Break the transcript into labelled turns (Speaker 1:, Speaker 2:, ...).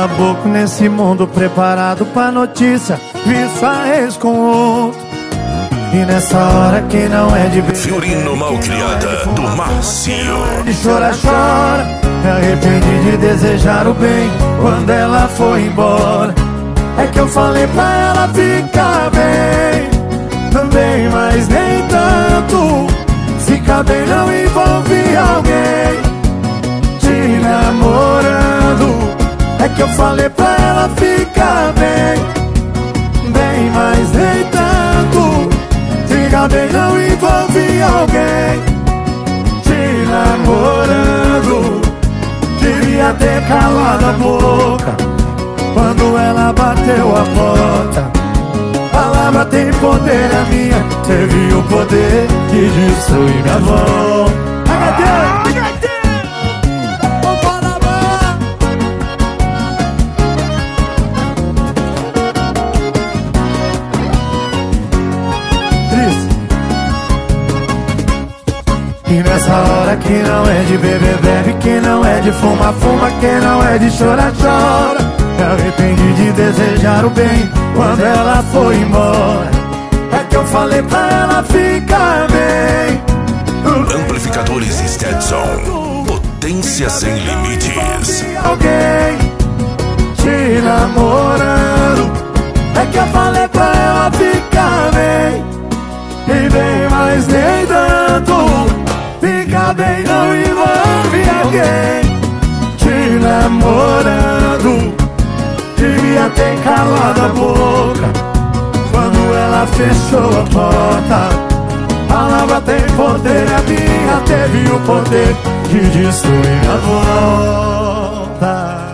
Speaker 1: caboclo nesse mundo preparado pra notícia. Vi sua ex com outro. E nessa hora que não é de
Speaker 2: Fiorino Malcriada do Márcio.
Speaker 1: De chora, chora. Me arrependi de desejar o bem quando ela foi embora. É que eu falei pra ela ficar bem também, mas nem tanto. Ficar bem não envolve alguém te namorando. É que eu falei pra ela ficar bem mas nem tanto. Ficar bem não envolve alguém te namorando. Devia ter calado a boca quando ela bateu a porta. Palavra tem poder, a minha teve o poder de destruir minha volta. E nessa hora que não é de beber, bebe, que não é de fumar, fuma, que não é de chorar, chora. Me arrependi de desejar o bem quando ela foi embora. É que eu falei pra ela ficar bem.
Speaker 2: Amplificadores Stetson, potência sem limites.
Speaker 1: Alguém te namorando. É que eu falei pra ela ficar bem e bem, mas nem tanto. Ficar bem não envolve alguém te namorando. Devia ter calado a boca quando ela fechou a porta. Palavra tem poder, a minha teve o poder de destruir a volta.